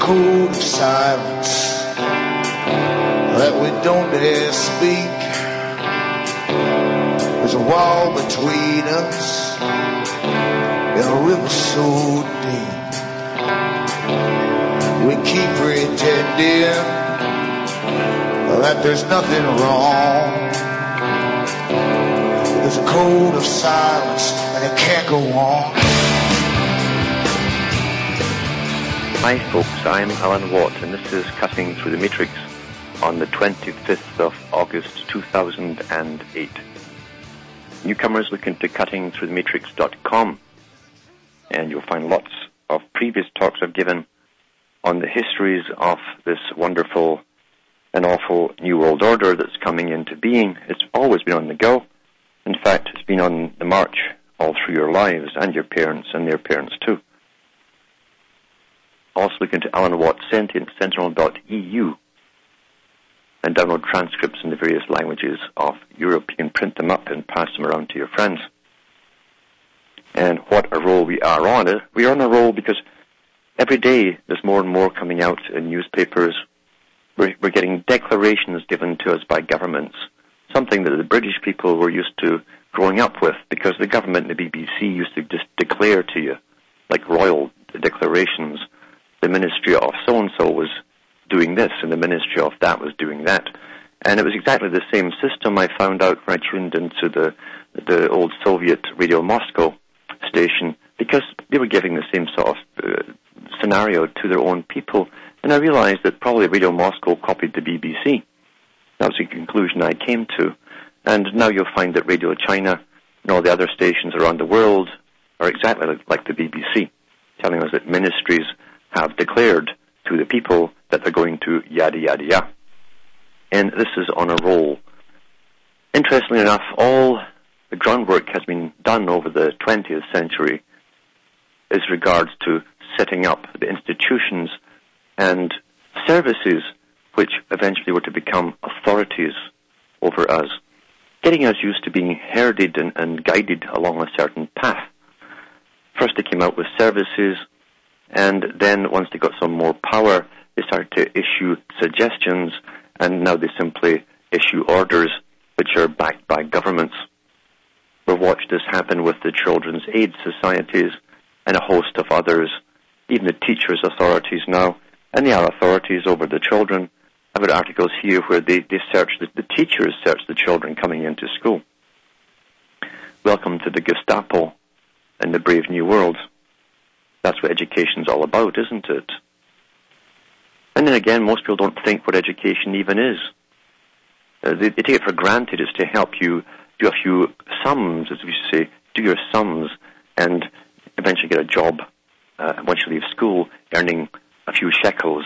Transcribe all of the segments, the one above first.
code of silence that we don't dare speak. There's a wall between us in a river so deep. We keep pretending that there's nothing wrong. There's a code of silence and it can't go on. Hi folks, I'm Alan Watt and this is Cutting Through the Matrix on the 25th of August 2008. Newcomers look into cuttingthroughthematrix.com and you'll find lots of previous talks I've given on the histories of this wonderful and awful New World Order that's coming into being. It's always been on the go. In fact, it's been on the march all through your lives and your parents and their parents too. Also look into Alan Watt's Sentinel.eu and download transcripts in the various languages of Europe. You can print them up and pass them around to your friends. And what a roll we are on. We are on a roll because every day there's more and more coming out in newspapers. We're getting declarations given to us by governments, something that the British people were used to growing up with, because the government and the BBC used to just declare to you, like royal declarations, the Ministry of so-and-so was doing this, and the Ministry of that was doing that. And it was exactly the same system I found out when I tuned into the old Soviet Radio Moscow station, because they were giving the same sort of scenario to their own people. And I realized that probably Radio Moscow copied the BBC. That was the conclusion I came to. And now you'll find that Radio China and all the other stations around the world are exactly like the BBC, telling us that ministries have declared to the people that they're going to yada, yada, yada. And this is on a roll. Interestingly enough, all the groundwork has been done over the 20th century as regards to setting up the institutions and services which eventually were to become authorities over us, getting us used to being herded and guided along a certain path. First they came out with services, and then once they got some more power, they started to issue suggestions, and now they simply issue orders which are backed by governments. We've watched this happen with the Children's Aid Societies and a host of others, even the teachers' authorities now, and they are authorities over the children. I've got articles here where they search, the teachers search the children coming into school. Welcome to the Gestapo and the brave new world. That's what education's all about, isn't it? And then again, most people don't think what education even is. They take it for granted it's to help you do a few sums, as we say, do your sums, and eventually get a job once you leave school, earning a few shekels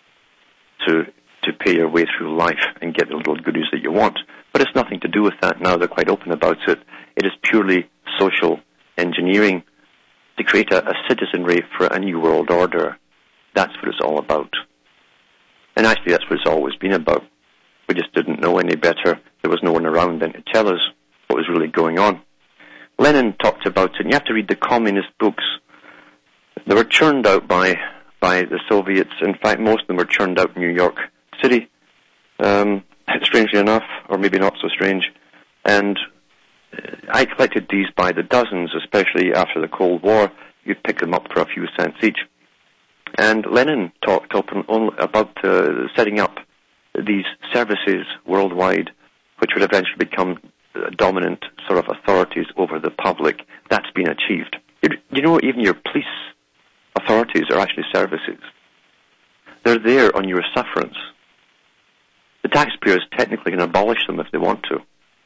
to pay your way through life and get the little goodies that you want. But it's nothing to do with that now. They're quite open about it. It is purely social engineering to create a citizenry for a new world order. That's what it's all about. And actually that's what it's always been about. We just didn't know any better. There was no one around then to tell us what was really going on. Lenin talked about it, and you have to read the communist books. They were churned out by the Soviets. In fact, most of them were churned out in New York City, strangely enough, or maybe not so strange. And I collected these by the dozens, especially after the Cold War. You'd pick them up for a few cents each. And Lenin talked about setting up these services worldwide, which would eventually become dominant sort of authorities over the public. That's been achieved. You know, even your police authorities are actually services. They're there on your sufferance. The taxpayers technically can abolish them if they want to.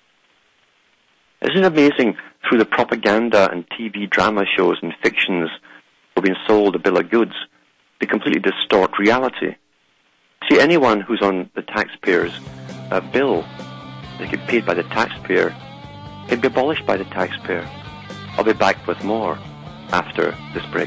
Isn't it amazing, through the propaganda and TV drama shows and fictions we're being sold a bill of goods, they completely distort reality. See, anyone who's on the taxpayer's bill, they get paid by the taxpayer, can be abolished by the taxpayer. I'll be back with more after this break.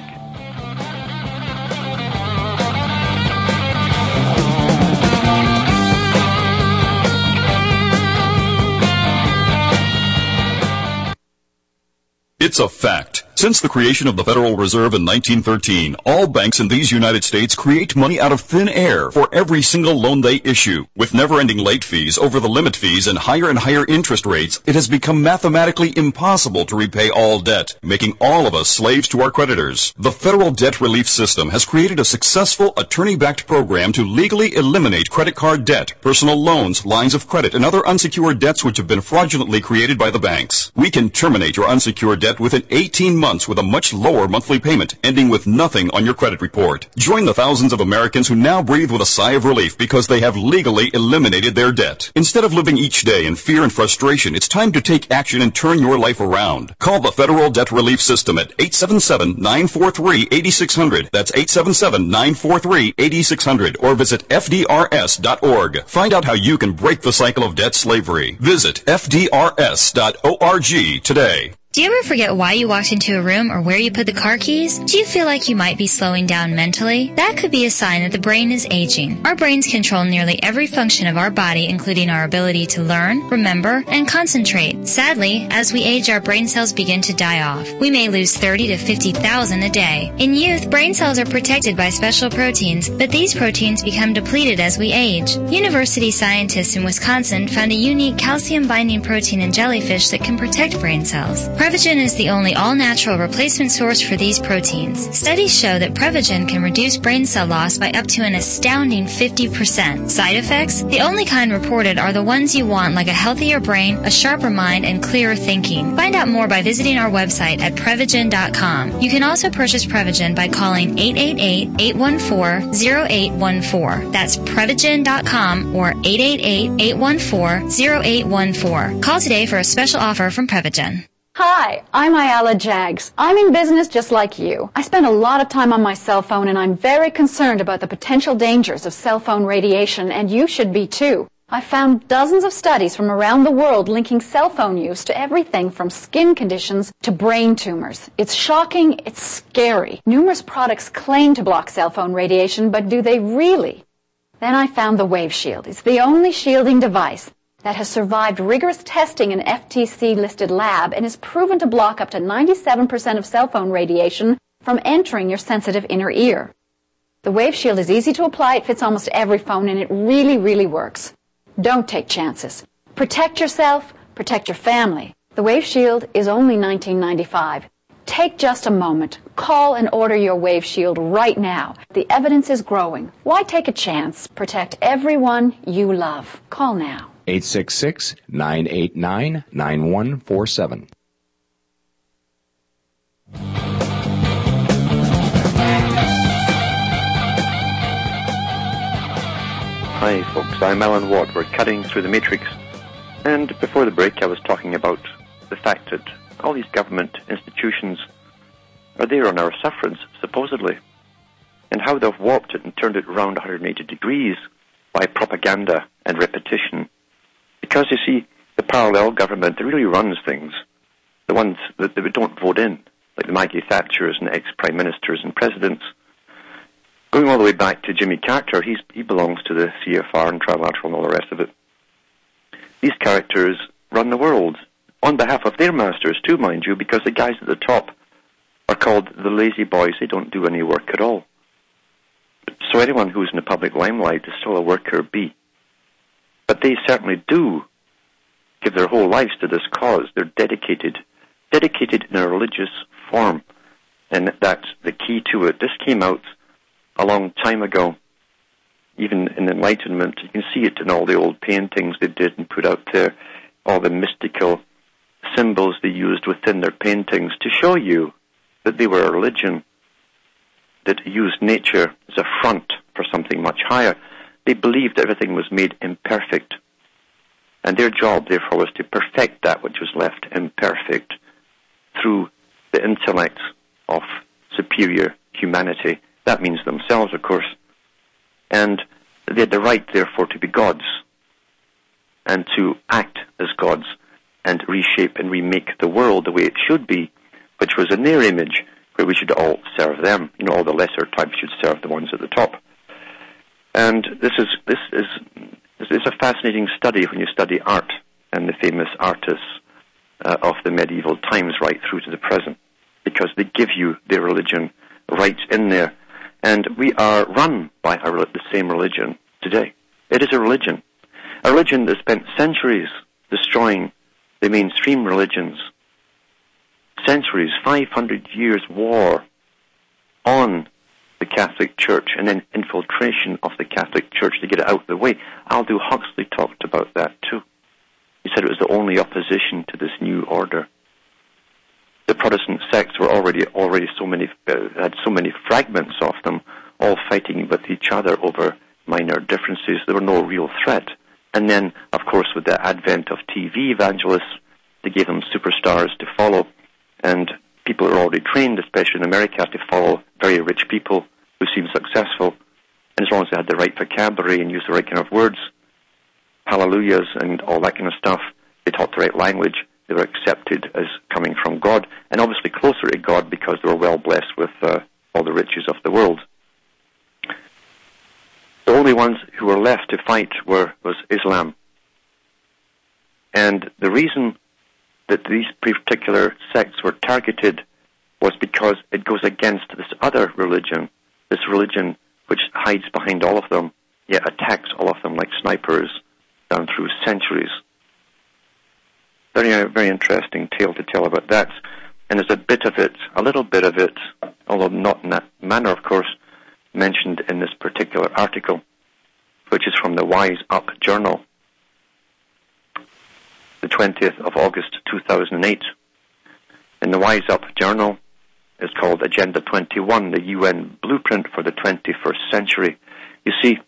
It's a fact. Since the creation of the Federal Reserve in 1913, all banks in these United States create money out of thin air for every single loan they issue. With never-ending late fees, over the limit fees, and higher interest rates, it has become mathematically impossible to repay all debt, making all of us slaves to our creditors. The Federal Debt Relief System has created a successful attorney-backed program to legally eliminate credit card debt, personal loans, lines of credit, and other unsecured debts which have been fraudulently created by the banks. We can terminate your unsecured debt within 18 months with a much lower monthly payment, ending with nothing on your credit report. Join the thousands of Americans who now breathe with a sigh of relief because they have legally eliminated their debt. Instead of living each day in fear and frustration, it's time to take action and turn your life around. Call the Federal Debt Relief System at 877-943-8600. That's 877-943-8600. Or visit FDRS.org. Find out how you can break the cycle of debt slavery. Visit FDRS.org today. Do you ever forget why you walked into a room or where you put the car keys? Do you feel like you might be slowing down mentally? That could be a sign that the brain is aging. Our brains control nearly every function of our body, including our ability to learn, remember, and concentrate. Sadly, as we age, our brain cells begin to die off. We may lose 30 to 50,000 a day. In youth, brain cells are protected by special proteins, but these proteins become depleted as we age. University scientists in Wisconsin found a unique calcium-binding protein in jellyfish that can protect brain cells. Prevagen is the only all-natural replacement source for these proteins. Studies show that Prevagen can reduce brain cell loss by up to an astounding 50%. Side effects? The only kind reported are the ones you want, like a healthier brain, a sharper mind, and clearer thinking. Find out more by visiting our website at Prevagen.com. You can also purchase Prevagen by calling 888-814-0814. That's Prevagen.com or 888-814-0814. Call today for a special offer from Prevagen. Hi, I'm Ayala Jags. I'm in business just like you. I spend a lot of time on my cell phone and I'm very concerned about the potential dangers of cell phone radiation, and you should be too. I found dozens of studies from around the world linking cell phone use to everything from skin conditions to brain tumors. It's shocking, it's scary. Numerous products claim to block cell phone radiation, but do they really? Then I found the Wave Shield. It's the only shielding device that has survived rigorous testing in an FTC-listed lab and is proven to block up to 97% of cell phone radiation from entering your sensitive inner ear. The Wave Shield is easy to apply, it fits almost every phone, and it really, really works. Don't take chances. Protect yourself, protect your family. The Wave Shield is only $19.95. Take just a moment. Call and order your Wave Shield right now. The evidence is growing. Why take a chance? Protect everyone you love. Call now. 866-989-9147. Hi folks, I'm Alan Watt. We're cutting through the matrix. And before the break I was talking about the fact that all these government institutions are there on our sufferance, supposedly, and how they've warped it and turned it around 180 degrees by propaganda and repetition. Because, you see, the parallel government that really runs things, the ones that we don't vote in, like the Maggie Thatchers and ex-prime ministers and presidents, going all the way back to Jimmy Carter, he belongs to the CFR and Trilateral and all the rest of it. These characters run the world on behalf of their masters too, mind you, because the guys at the top are called the lazy boys. They don't do any work at all. So anyone who's in the public limelight is still a worker bee. But they certainly do give their whole lives to this cause. They're dedicated in a religious form. And that's the key to it. This came out a long time ago, even in Enlightenment. You can see it in all the old paintings they did and put out there, all the mystical symbols they used within their paintings to show you that they were a religion that used nature as a front for something much higher. They believed everything was made imperfect, and their job, therefore, was to perfect that which was left imperfect through the intellect of superior humanity. That means themselves, of course. And they had the right, therefore, to be gods and to act as gods and reshape and remake the world the way it should be, which was in their image, where we should all serve them. You know, all the lesser types should serve the ones at the top. And this is a fascinating study when you study art and the famous artists of the medieval times right through to the present, because because they give you their religion right in there. And we are run by the same religion today. It is a religion that spent centuries destroying the mainstream religions. Centuries, 500 years war on the Catholic Church and then infiltration of the Catholic Church to get it out of the way. Aldous Huxley talked about that too. He said it was the only opposition to this new order. The Protestant sects were already so many, had so many fragments of them, all fighting with each other over minor differences. There were no real threat. And then, of course, with the advent of TV evangelists, they gave them superstars to follow, and people are already trained, especially in America, to follow very rich people who seem successful. And as long as they had the right vocabulary and used the right kind of words, hallelujahs and all that kind of stuff, they taught the right language, they were accepted as coming from God, and obviously closer to God because they were well blessed with all the riches of the world. The only ones who were left to fight was Islam. And the reason that these particular sects were targeted was because it goes against this other religion, this religion which hides behind all of them, yet attacks all of them like snipers down through centuries. Very, very interesting tale to tell about that. And there's a little bit of it, although not in that manner, of course, mentioned in this particular article, which is from the Wise Up Journal, the 20th of August 2008. In the Wise Up Journal, it's called Agenda 21, the UN Blueprint for the 21st Century. You see,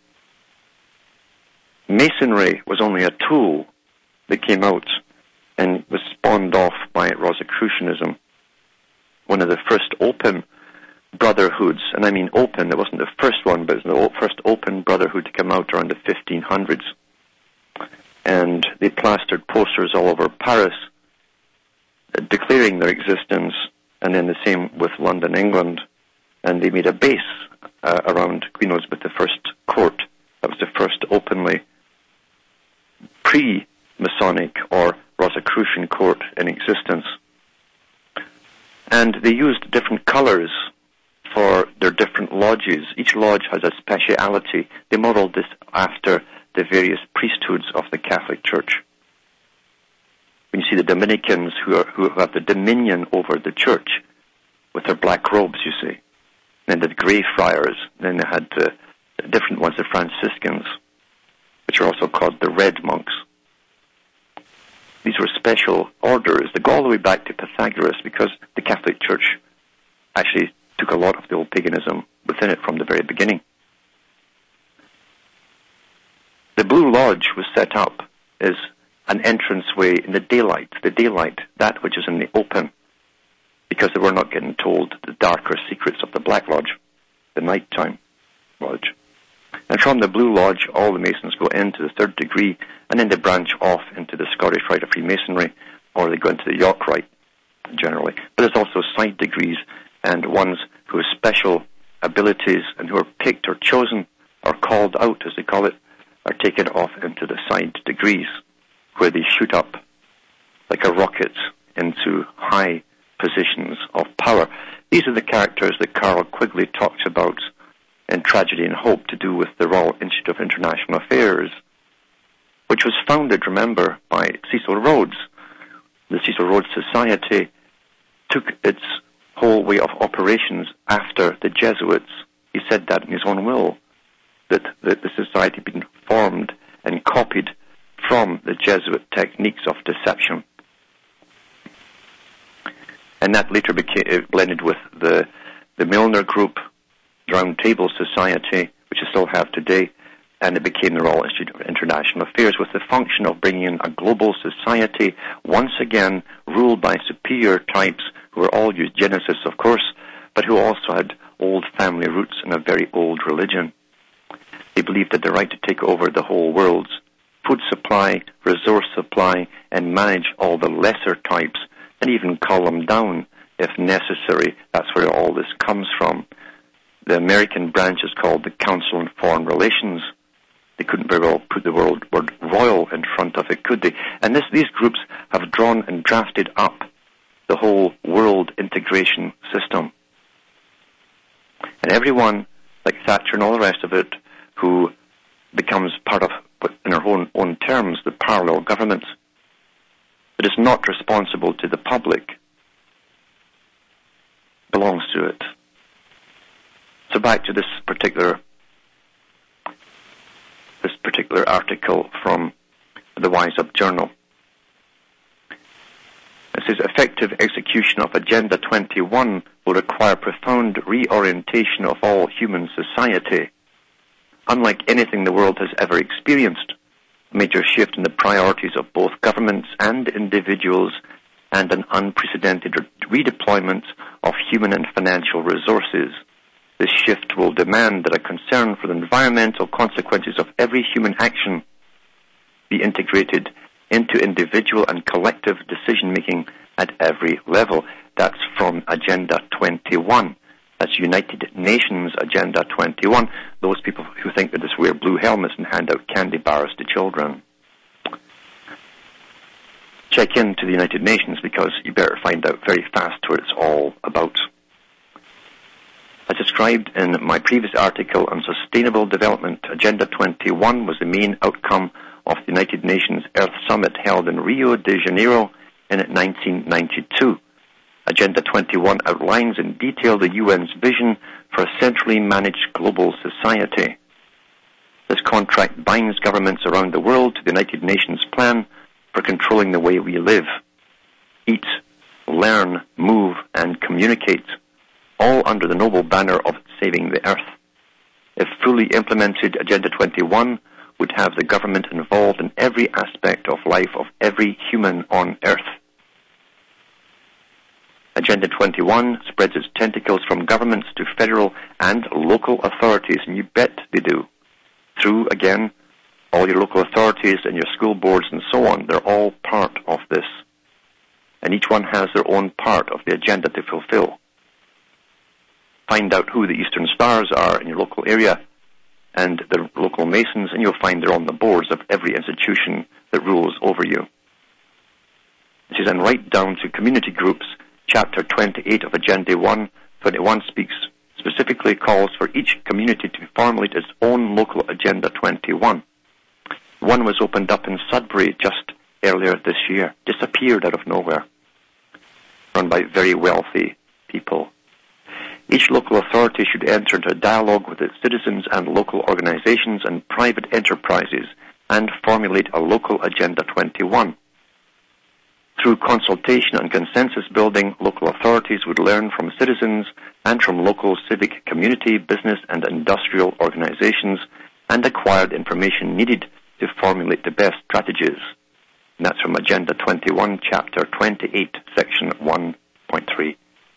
Masonry was only a tool that came out and was spawned off by Rosicrucianism, one of the first open brotherhoods, and I mean open, it wasn't the first one, but it was the first open brotherhood to come out around the 1500s. And they plastered posters all over Paris declaring their existence, and then the same with London, England. And they made a base around Queen Elizabeth I's court. That was the first openly pre-Masonic or Rosicrucian court in existence. And they used different colors for their different lodges. Each lodge has a speciality. They modeled this after the various priesthoods of the Catholic Church. When you see the Dominicans who have the dominion over the church with their black robes, you see. And then the Grey Friars. Then they had the different ones, the Franciscans, which are also called the Red Monks. These were special orders that go all the way back to Pythagoras, because the Catholic Church actually took a lot of the old paganism within it from the very beginning. The Blue Lodge was set up as an entranceway in the daylight, that which is in the open, because they were not getting told the darker secrets of the Black Lodge, the nighttime lodge. And from the Blue Lodge, all the Masons go into the third degree, and then they branch off into the Scottish Rite of Freemasonry, or they go into the York Rite, generally. But there's also side degrees, and ones who have special abilities and who are picked or chosen, or called out, as they call it, are taken off into the side degrees, where they shoot up like a rocket into high positions of power. These are the characters that Carroll Quigley talks about in Tragedy and Hope, to do with the Royal Institute of International Affairs, which was founded, remember, by Cecil Rhodes. The Cecil Rhodes Society took its whole way of operations after the Jesuits. He said that in his own will, that the society had been formed and copied from the Jesuit techniques of deception. And that later became blended with the Milner Group, Round Table Society, which we still have today, and it became the Royal Institute of International Affairs, with the function of bringing in a global society, once again ruled by superior types who were all eugenicists, of course, but who also had old family roots in a very old religion. They believed that the right to take over the whole world's food supply, resource supply, and manage all the lesser types, and even cull them down if necessary. That's where all this comes from. The American branch is called the Council on Foreign Relations. They couldn't very well put the word royal in front of it, could they? And these groups have drawn and drafted up the whole world integration system. And everyone, like Thatcher and all the rest of it, who becomes part of, in our own terms, the parallel government, that is not responsible to the public, belongs to it. So back to this particular article from the Wise Up Journal. It says, effective execution of Agenda 21 will require profound reorientation of all human society. Unlike anything the world has ever experienced, a major shift in the priorities of both governments and individuals, and an unprecedented redeployment of human and financial resources. This shift will demand that a concern for the environmental consequences of every human action be integrated into individual and collective decision-making at every level. That's from Agenda 21. That's United Nations Agenda 21. Those people who think that just wear blue helmets and hand out candy bars to children. Check into the United Nations, because you better find out very fast what it's all about. As described in my previous article on sustainable development, Agenda 21 was the main outcome of the United Nations Earth Summit held in Rio de Janeiro in 1992. Agenda 21 outlines in detail the UN's vision for a centrally managed global society. This contract binds governments around the world to the United Nations plan for controlling the way we live, eat, learn, move, and communicate, all under the noble banner of saving the earth. If fully implemented, Agenda 21 would have the government involved in every aspect of life of every human on earth. Agenda 21 spreads its tentacles from governments to federal and local authorities, and you bet they do. Through, again, all your local authorities and your school boards and so on, they're all part of this. And each one has their own part of the agenda to fulfill. Find out who the Eastern Stars are in your local area and the local Masons, and you'll find they're on the boards of every institution that rules over you. This is, and right down to community groups. Chapter 28 of Agenda 21 specifically calls for each community to formulate its own local Agenda 21. One was opened up in Sudbury just earlier this year, disappeared out of nowhere, run by very wealthy people. Each local authority should enter into a dialogue with its citizens and local organizations and private enterprises and formulate a local Agenda 21. Through consultation and consensus building, local authorities would learn from citizens and from local civic community, business and industrial organizations, and acquire the information needed to formulate the best strategies. And that's from Agenda 21, Chapter 28, Section 1.3.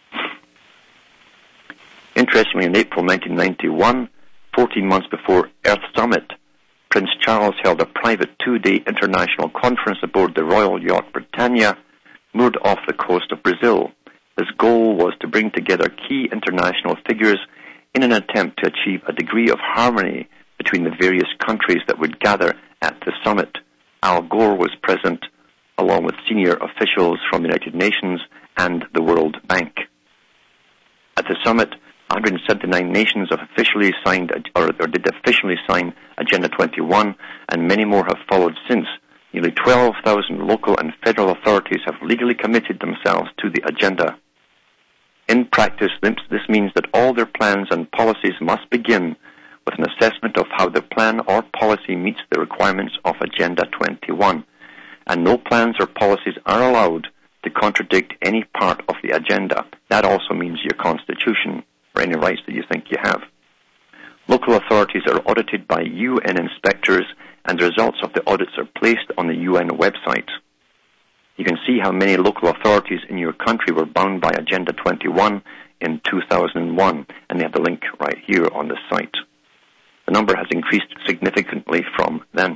Interestingly, in April 1991, 14 months before Earth Summit, Prince Charles held a private 2-day international conference aboard the Royal Yacht Britannia, moored off the coast of Brazil. His goal was to bring together key international figures in an attempt to achieve a degree of harmony between the various countries that would gather at the summit. Al Gore was present, along with senior officials from the United Nations and the World Bank. At the summit, 179 nations have officially signed, or did officially sign Agenda 21, and many more have followed since. Nearly 12,000 local and federal authorities have legally committed themselves to the agenda. In practice, this means that all their plans and policies must begin with an assessment of how the plan or policy meets the requirements of Agenda 21, and no plans or policies are allowed to contradict any part of the agenda. That also means your constitution, or any rights that you think you have. Local authorities are audited by UN inspectors, and the results of the audits are placed on the UN website. You can see how many local authorities in your country were bound by Agenda 21 in 2001, and they have the link right here on the site. The number has increased significantly from then.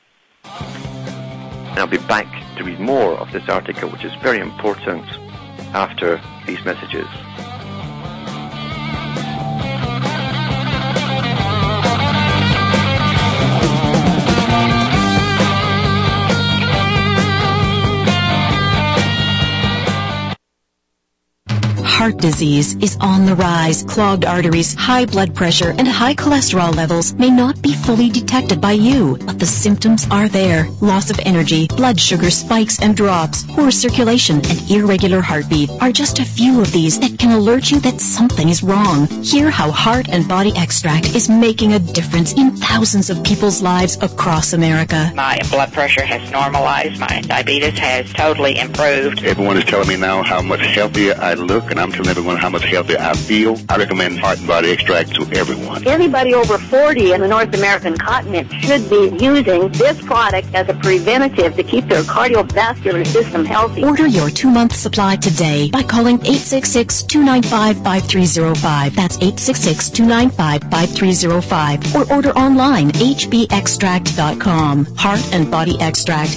And I'll be back to read more of this article, which is very important, after these messages. heart disease is on the rise. Clogged arteries, high blood pressure, and high cholesterol levels may not be fully detected by you, but the symptoms are there. Loss of energy, blood sugar spikes and drops, poor circulation, and irregular heartbeat are just a few of these that can alert you that something is wrong. Hear how Heart and Body Extract is making a difference in thousands of people's lives across America. My blood pressure has normalized. My diabetes has totally improved. Everyone is telling me now how much healthier I look, and I'm telling everyone how much healthier I feel. I recommend Heart and Body Extract to everyone. Anybody over 40 in the North American continent should be using this product as a preventative to keep their cardiovascular system healthy. Order your 2-month supply today by calling 866-295-5305. That's 866-295-5305. Or order online, hbextract.com. Heart and Body Extract,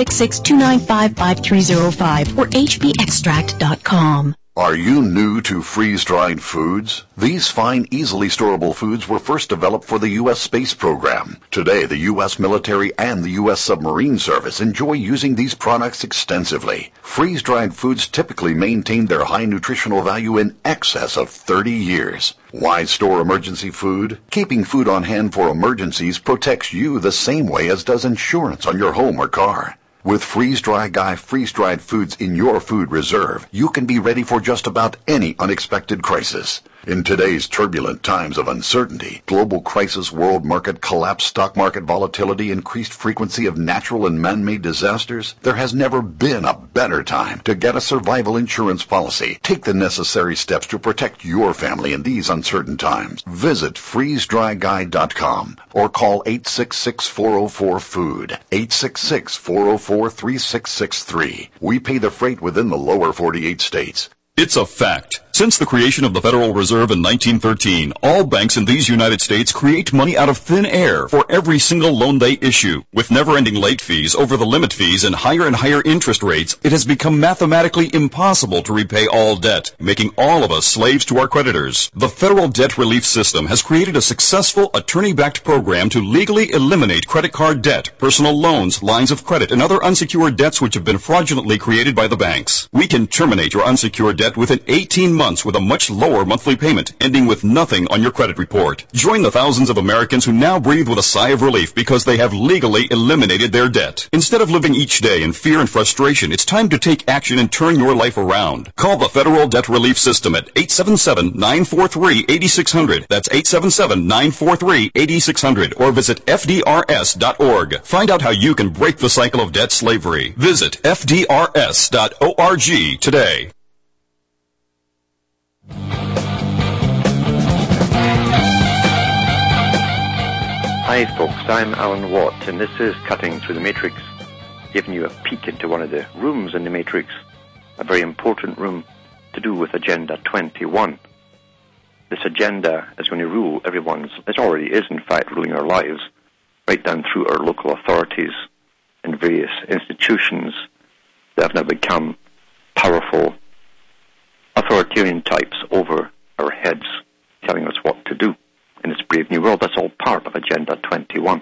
866-295-5305 or hbextract.com. Are you new to freeze-dried foods? These fine, easily storable foods were first developed for the U.S. space program. Today, the U.S. military and the U.S. submarine service enjoy using these products extensively. Freeze-dried foods typically maintain their high nutritional value in excess of 30 years. Why store emergency food? Keeping food on hand for emergencies protects you the same way as does insurance on your home or car. With Freeze-Dry Guy freeze-dried foods in your food reserve, you can be ready for just about any unexpected crisis. In today's turbulent times of uncertainty, global crisis, world market collapse, stock market volatility, increased frequency of natural and man-made disasters, there has never been a better time to get a survival insurance policy. Take the necessary steps to protect your family in these uncertain times. Visit freezedryguy.com or call 866-404-FOOD, 866-404-3663. We pay the freight within the lower 48 states. It's a fact. Since the creation of the Federal Reserve in 1913, all banks in these United States create money out of thin air for every single loan they issue. With never-ending late fees, over-the-limit fees, and higher interest rates, it has become mathematically impossible to repay all debt, making all of us slaves to our creditors. The Federal Debt Relief System has created a successful attorney-backed program to legally eliminate credit card debt, personal loans, lines of credit, and other unsecured debts which have been fraudulently created by the banks. We can terminate your unsecured debt within 18 months with a much lower monthly payment, ending with nothing on your credit report. Join the thousands of Americans who now breathe with a sigh of relief because they have legally eliminated their debt. Instead of living each day in fear and frustration, it's time to take action and turn your life around. Call the Federal Debt Relief System at 877-943-8600. That's 877-943-8600. Or visit FDRS.org. Find out how you can break the cycle of debt slavery. Visit FDRS.org today. Hi folks, I'm Alan Watt, and this is Cutting Through the Matrix, giving you a peek into one of the rooms in the Matrix, a very important room to do with Agenda 21. This agenda is going to rule everyone's, it already is in fact ruling our lives, right down through our local authorities and various institutions that have now become powerful authoritarian types over our heads, telling us what to do in this brave new world. That's all part of Agenda 21.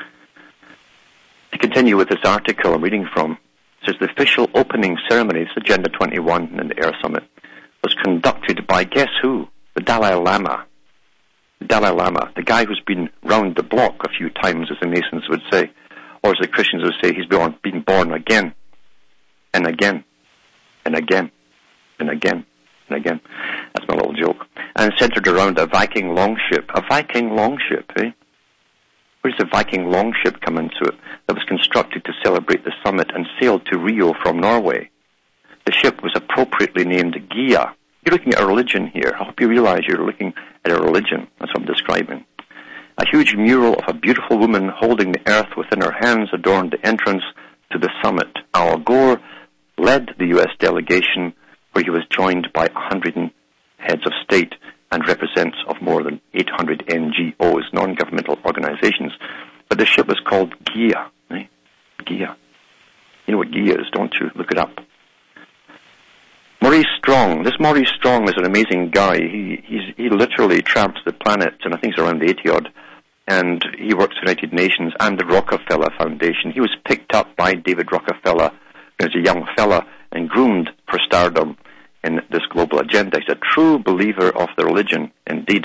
To continue with this article I'm reading from, it says the official opening ceremony, this Agenda 21 and the Air Summit, was conducted by, guess who? The Dalai Lama. The Dalai Lama, the guy who's been round the block a few times, as the Masons would say, or as the Christians would say, he's been born again, and again, and again, and again, and again. That's my little joke. And centered around a Viking longship. A Viking longship, eh? Where does the Viking longship come into it? That was constructed to celebrate the summit and sailed to Rio from Norway. The ship was appropriately named Gia. You're looking at a religion here. I hope you realize you're looking at a religion. That's what I'm describing. A huge mural of a beautiful woman holding the earth within her hands adorned the entrance to the summit. Al Gore led the U.S. delegation, where he was joined by 100 heads of state and representatives of more than 800 NGOs, non-governmental organizations. But the ship was called Gia. Eh? Gia. You know what Gia is, don't you? Look it up. Maurice Strong. This Maurice Strong is an amazing guy. He literally tramps the planet, and I think he's around 80-odd, and he works for the United Nations and the Rockefeller Foundation. He was picked up by David Rockefeller as a young fella and groomed for stardom in this global agenda. He's a true believer of the religion, indeed.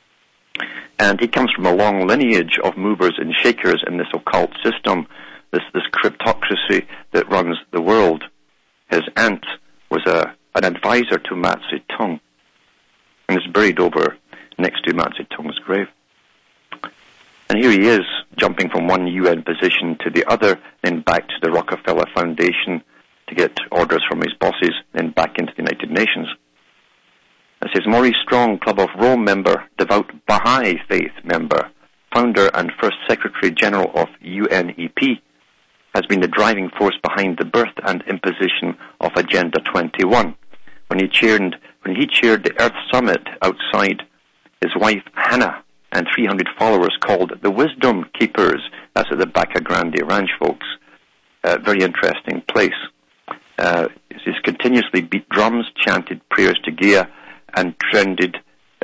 And he comes from a long lineage of movers and shakers in this occult system, this cryptocracy that runs the world. His aunt was an advisor to Mao Zedong, and is buried over next to Mao Zedong's grave. And here he is, jumping from one UN position to the other, then back to the Rockefeller Foundation to get orders from his bosses, then back into the United Nations. This is Maurice Strong, Club of Rome member, devout Baha'i faith member, founder and first Secretary General of UNEP, has been the driving force behind the birth and imposition of Agenda 21. When he chaired the Earth Summit outside, his wife Hannah and 300 followers called the Wisdom Keepers. That's at the Baca Grande Ranch, folks. Very interesting place. He's continuously beat drums, chanted prayers to Gaia, and tended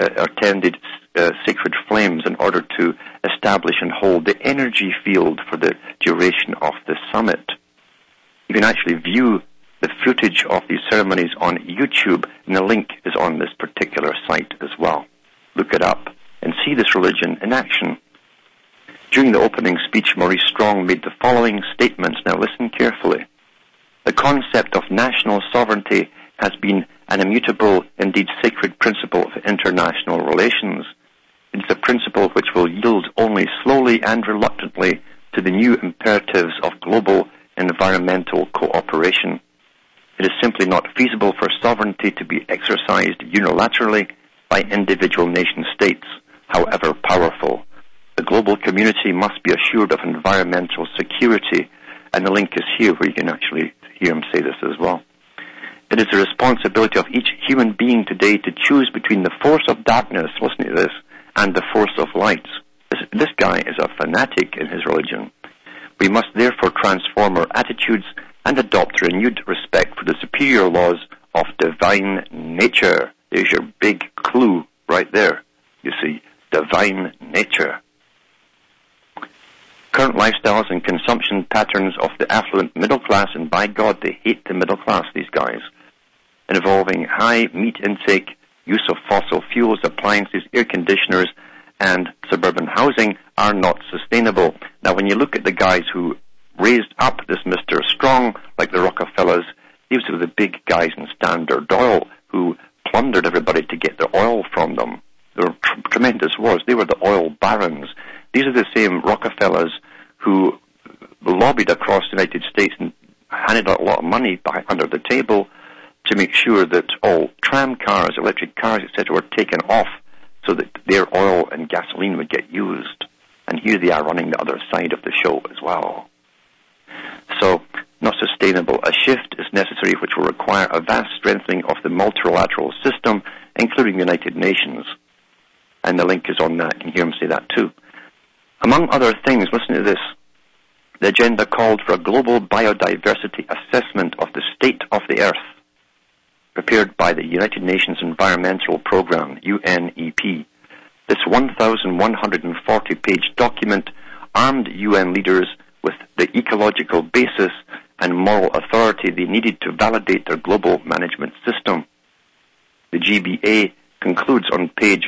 sacred flames in order to establish and hold the energy field for the duration of the summit. You can actually view the footage of these ceremonies on YouTube, and the link is on this particular site as well. Look it up and see this religion in action. During the opening speech, Maurice Strong made the following statements. Now listen carefully. The concept of national sovereignty has been an immutable, indeed sacred principle of international relations. It is a principle which will yield only slowly and reluctantly to the new imperatives of global environmental cooperation. It is simply not feasible for sovereignty to be exercised unilaterally by individual nation states, however powerful. The global community must be assured of environmental security, and the link is here where you can actually hear him say this as well. It is the responsibility of each human being today to choose between the force of darkness, listen to this, and the force of light. This guy is a fanatic in his religion. We must therefore transform our attitudes and adopt renewed respect for the superior laws of divine nature. There's your big clue right there. You see, divine nature. Current lifestyles and consumption patterns of the affluent middle class, and by God, they hate the middle class, these guys, involving high meat intake, use of fossil fuels, appliances, air conditioners, and suburban housing are not sustainable. Now, when you look at the guys who raised up this Mr. Strong, like the Rockefellers, these were the big guys in Standard Oil who plundered everybody to get the oil from them. They were tremendous wars. They were the oil barons. These are the same Rockefellers who lobbied across the United States and handed out a lot of money under the table to make sure that all tram cars, electric cars, etc., were taken off so that their oil and gasoline would get used. And here they are running the other side of the show as well. So, not sustainable. A shift is necessary which will require a vast strengthening of the multilateral system, including the United Nations. And the link is on that. You can hear him say that too. Among other things, listen to this. The agenda called for a global biodiversity assessment of the state of the Earth, prepared by the United Nations Environmental Programme, UNEP. This 1,140-page document armed UN leaders with the ecological basis and moral authority they needed to validate their global management system. The GBA concludes on page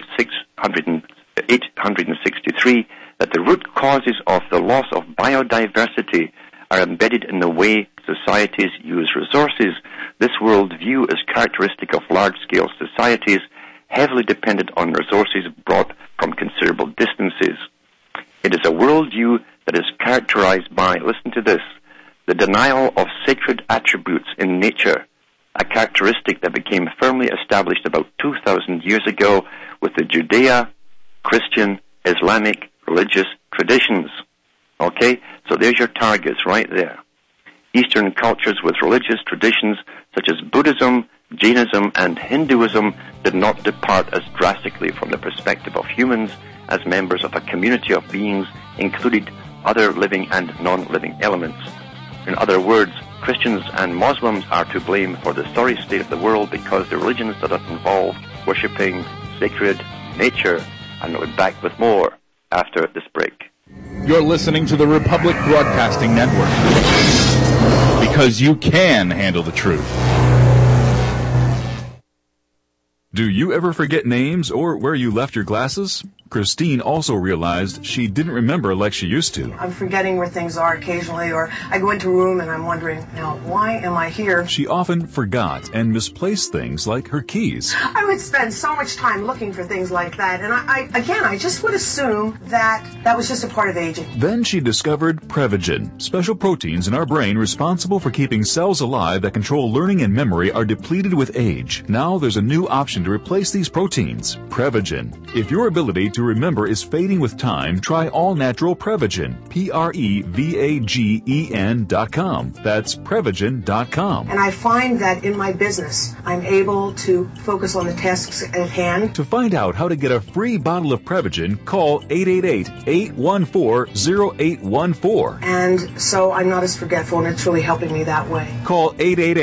863 that the root causes of the loss of biodiversity are embedded in the way societies use resources. This worldview is characteristic of large-scale societies heavily dependent on resources brought from considerable distances. It is a worldview that is characterized by, listen to this, the denial of sacred attributes in nature, a characteristic that became firmly established about 2,000 years ago with the Judeo-Christian, Islamic, religious traditions. Okay? So there's your targets right there. Eastern cultures with religious traditions such as Buddhism, Jainism, and Hinduism did not depart as drastically from the perspective of humans as members of a community of beings included other living and non-living elements. In other words, Christians and Muslims are to blame for the sorry state of the world because the religions that are involved worshipping sacred nature. And we'll be back with more after this break. You're listening to the Republic Broadcasting Network, because you can handle the truth. Do you ever forget names or where you left your glasses? Christine also realized she didn't remember like she used to. I'm forgetting where things are occasionally, or I go into a room and I'm wondering, now, why am I here? She often forgot and misplaced things like her keys. I would spend so much time looking for things like that, and I just would assume that was just a part of aging. Then she discovered Prevagen. Special proteins in our brain responsible for keeping cells alive that control learning and memory are depleted with age. Now there's a new option to replace these proteins, Prevagen. If your ability to remember is fading with time, try all-natural Prevagen, Prevagen.com. That's Prevagen.com. And I find that in my business, I'm able to focus on the tasks at hand. To find out how to get a free bottle of Prevagen, call 888-814-0814. And so I'm not as forgetful, and it's really helping me that way. Call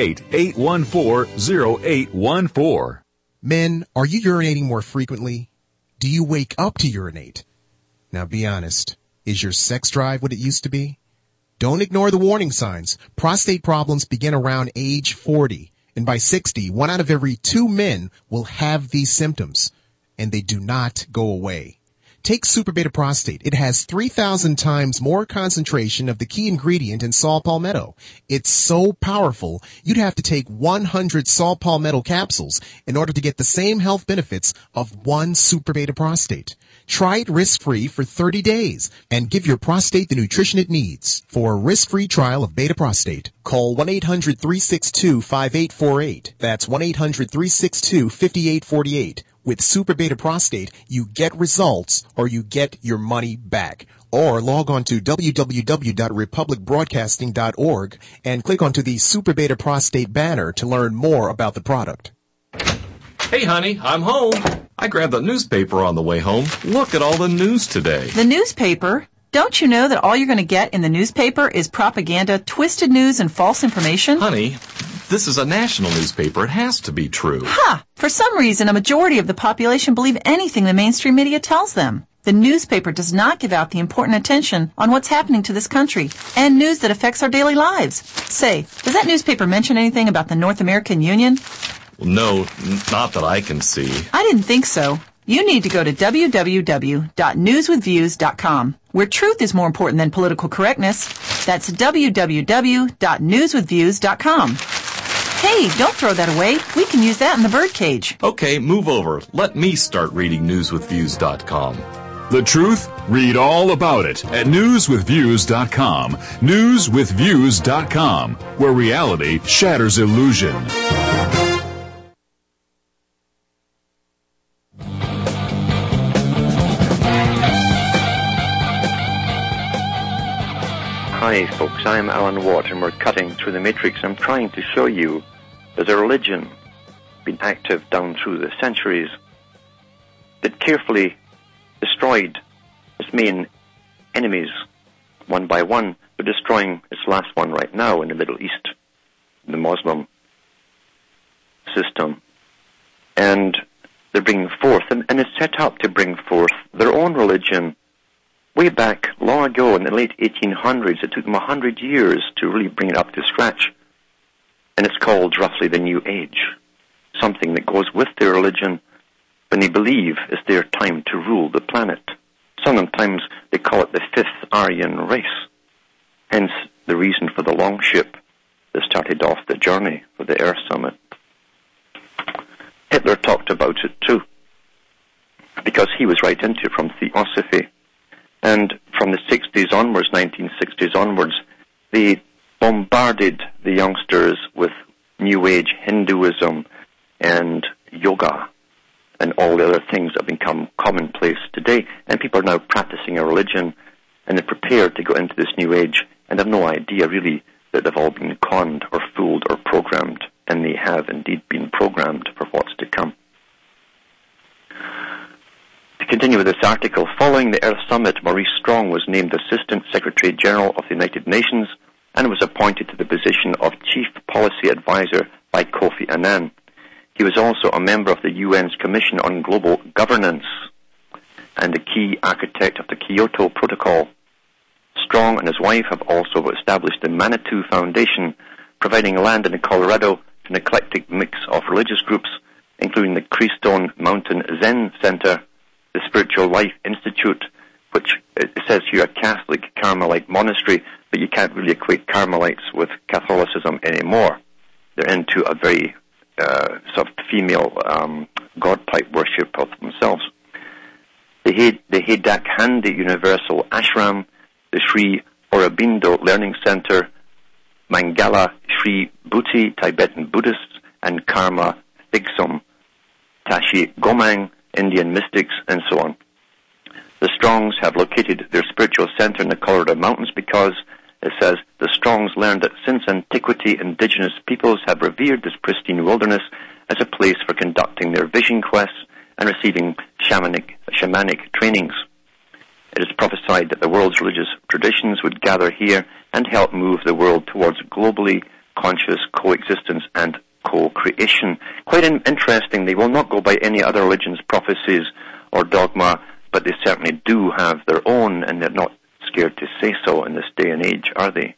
888-814-0814. Men, are you urinating more frequently? Do you wake up to urinate? Now be honest. Is your sex drive what it used to be? Don't ignore the warning signs. Prostate problems begin around age 40. And by 60, 1 out of every 2 men will have these symptoms. And they do not go away. Take Super Beta Prostate. It has 3,000 times more concentration of the key ingredient in saw palmetto. It's so powerful, you'd have to take 100 saw palmetto capsules in order to get the same health benefits of 1 Super Beta Prostate. Try it risk-free for 30 days and give your prostate the nutrition it needs. For a risk-free trial of Beta Prostate, call 1-800-362-5848. That's 1-800-362-5848. With Super Beta Prostate, you get results or you get your money back. Or log on to www.republicbroadcasting.org and click onto the Super Beta Prostate banner to learn more about the product. Hey, honey, I'm home. I grabbed the newspaper on the way home. Look at all the news today. The newspaper? Don't you know that all you're going to get in the newspaper is propaganda, twisted news, and false information? Honey, this is a national newspaper. It has to be true. Ha! For some reason, a majority of the population believe anything the mainstream media tells them. The newspaper does not give out the important attention on what's happening to this country and news that affects our daily lives. Say, does that newspaper mention anything about the North American Union? No, not that I can see. I didn't think so. You need to go to www.newswithviews.com, where truth is more important than political correctness. That's www.newswithviews.com. Hey, don't throw that away. We can use that in the birdcage. Okay, move over. Let me start reading newswithviews.com. The truth? Read all about it at newswithviews.com. Newswithviews.com, where reality shatters illusion. Hi folks, I'm Alan Watt and we're cutting through the matrix. I'm trying to show you there's a religion been active down through the centuries that carefully destroyed its main enemies one by one. They're destroying its last one right now in the Middle East, the Muslim system. And they're bringing forth, and it's set up to bring forth their own religion. Way back long ago in the late 1800s, it took them 100 years to really bring it up to scratch. And it's called roughly the New Age, something that goes with their religion when they believe it's their time to rule the planet. Sometimes they call it the fifth Aryan race, hence the reason for the long ship that started off the journey for the Earth Summit. Hitler talked about it too, because he was right into it from Theosophy. And from the 60s onwards, 1960s onwards, they bombarded the youngsters with New Age Hinduism and yoga and all the other things that have become commonplace today. And people are now practicing a religion and they're prepared to go into this New Age and have no idea really that they've all been conned or fooled or programmed, and they have indeed been programmed for what's to come. To continue with this article, following the Earth Summit, Maurice Strong was named Assistant Secretary General of the United Nations and was appointed to the position of Chief Policy Advisor by Kofi Annan. He was also a member of the UN's Commission on Global Governance and a key architect of the Kyoto Protocol. Strong and his wife have also established the Manitou Foundation, providing land in Colorado to an eclectic mix of religious groups including the Keystone Mountain Zen Center, the Spiritual Life Institute, which it says here a Catholic Carmelite monastery, but you can't really equate Carmelites with Catholicism anymore. They're into a very sort of female God-type worship of themselves. The Hedak Handi Universal Ashram, the Sri Aurobindo Learning Center, Mangala Sri Bhuti Tibetan Buddhists, and Karma Thigsum, Tashi Gomang, Indian mystics, and so on. The Strongs have located their spiritual center in the Colorado Mountains because, it says, the Strongs learned that since antiquity, indigenous peoples have revered this pristine wilderness as a place for conducting their vision quests and receiving shamanic trainings. It is prophesied that the world's religious traditions would gather here and help move the world towards globally conscious coexistence and co-creation. Quite interesting. They will not go by any other religion's prophecies or dogma, but they certainly do have their own, and they're not scared to say so in this day and age, are they?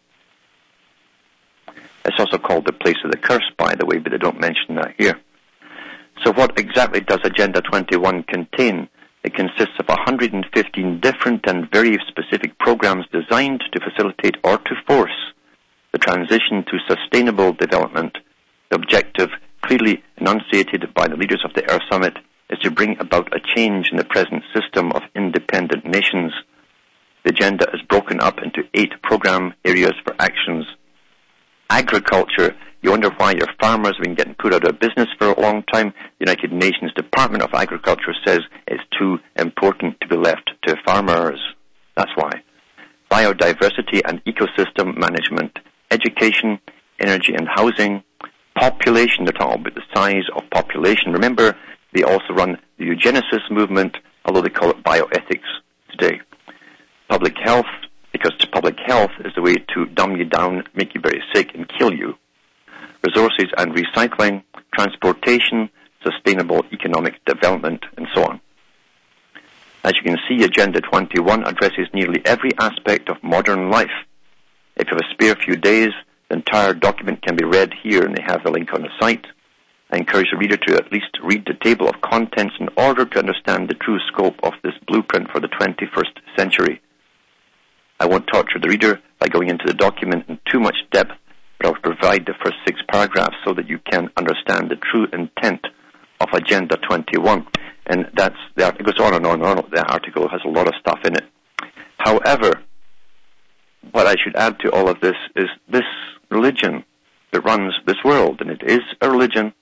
It's also called the place of the curse, by the way, but they don't mention that here. So what exactly does Agenda 21 contain? It consists of 115 different and very specific programs designed to facilitate or to force the transition to sustainable development. The objective, clearly enunciated by the leaders of the Earth Summit, is to bring about a change in the present system of independent nations. The agenda is broken up into 8 program areas for actions. Agriculture. You wonder why your farmers have been getting put out of business for a long time. The United Nations Department of Agriculture says it's too important to be left to farmers. That's why. Biodiversity and ecosystem management, education, energy and housing, population. They're talking about the size of population. Remember, they also run the eugenesis movement, although they call it bioethics today. Public health, because public health is the way to dumb you down, make you very sick, and kill you. Resources and recycling, transportation, sustainable economic development, and so on. As you can see, Agenda 21 addresses nearly every aspect of modern life. If you have a spare few days, the entire document can be read here, and they have the link on the site. I encourage the reader to at least read the table of contents in order to understand the true scope of this blueprint for the 21st century. I won't torture the reader by going into the document in too much depth, but I'll provide the first 6 paragraphs so that you can understand the true intent of Agenda 21. And it goes on and on and on. The article has a lot of stuff in it. However, what I should add to all of this is this religion that runs this world, and it is a religion.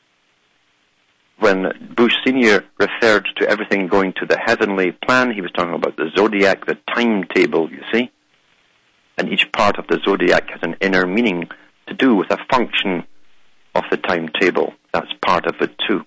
When Bush Sr. referred to everything going to the heavenly plan, he was talking about the zodiac, the timetable, you see. And each part of the zodiac has an inner meaning to do with a function of the timetable. That's part of it too.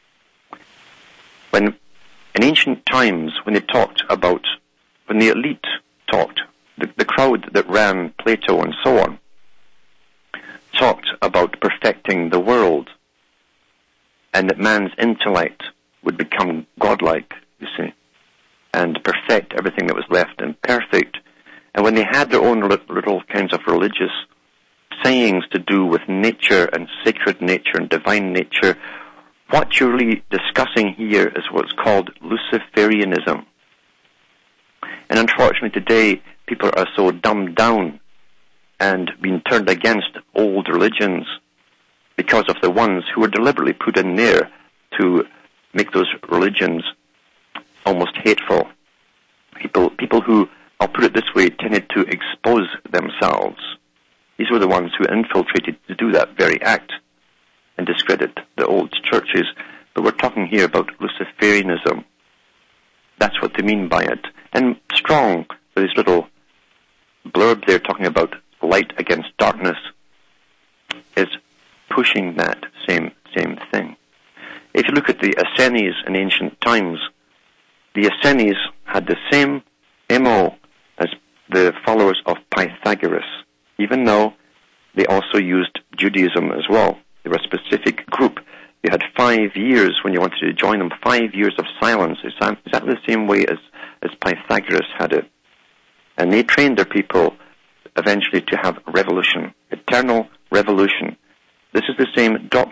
When in ancient times, when the elite talked, the crowd that ran Plato and so on, talked about perfecting the world, and that man's intellect would become godlike, you see, and perfect everything that was left imperfect. And when they had their own little kinds of religious sayings to do with nature and sacred nature and divine nature, what you're really discussing here is what's called Luciferianism. And unfortunately today, people are so dumbed down and being turned against old religions because of the ones who were deliberately put in there to make those religions almost hateful. People who, I'll put it this way, tended to expose themselves. These were the ones who infiltrated to do that very act and discredit the old churches. But we're talking here about Luciferianism. That's what they mean by it. And Strong, with his little blurb there talking about light against darkness, is pushing that same thing. If you look at the Essenes in ancient times, the Essenes had the same MO as the followers of Pythagoras, even though they also used Judaism as well. They were a specific group. You had 5 years when you wanted to join them, 5 years of silence, exactly the same way as Pythagoras had it. And they trained their people eventually to have revolution, eternal revolution. This is the same doctrine